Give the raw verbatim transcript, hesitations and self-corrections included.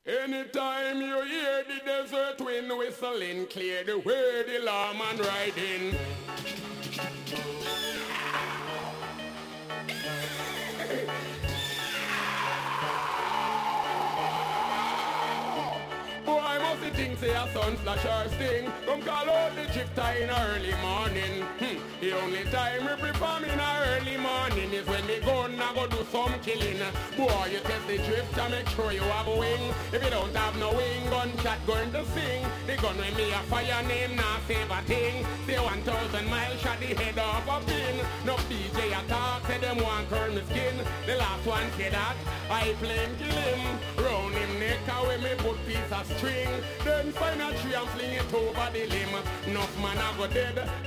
Anytime you hear the desert wind whistling, clear the way the lawman riding. Boy, I must see things say a sun flash or sting. Come call out the drifter in early morning. Hmm. The only time we perform in a early morning is when me gonna go do some killing. Boy, you test the drifter, make sure you have a wing. If you don't have no wing, gunshot going to sing. The gun with me a fire name, not save a thing. Say one thousand miles shot the head off a pin. No D J attack, say them want curl me skin. The last one say that, I plain kill him. Round him neck, away me put piece of string. Then find a tree and fling it over the limb. Enough man a go dead.